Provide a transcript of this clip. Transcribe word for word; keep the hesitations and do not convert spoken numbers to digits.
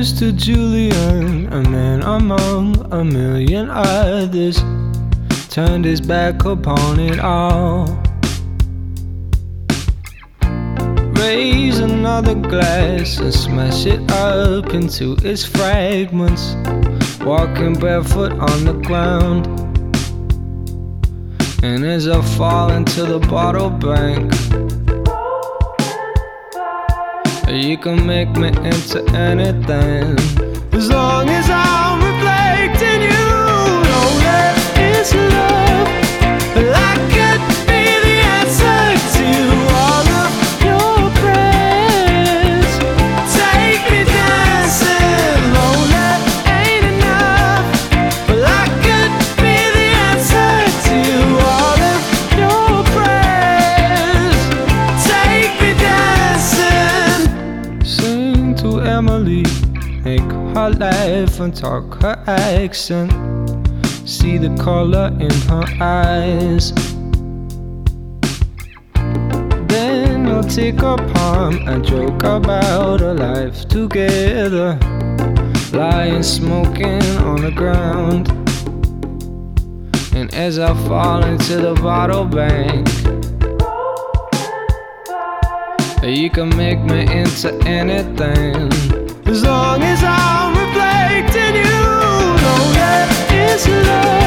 used to Julian, a man among a million others, turned his back upon it all. Raise another glass and smash it up into its fragments, walking barefoot on the ground. And as I fall into the bottle bank, you can make me into anything, as long as I'm reflecting you. Know that it's love, but I could be the answer to all of your prayers. Take me dancing, know that ain't enough, but I could be the answer to all of your prayers. Take me dancing. Sing to Emily, make her laugh and talk her accent, see the color in her eyes. Then you'll take her palm and joke about our life together, lying smoking on the ground. And as I fall into the bottle bank, you can make me into anything, as long as I'm reflecting you. Know that it's love.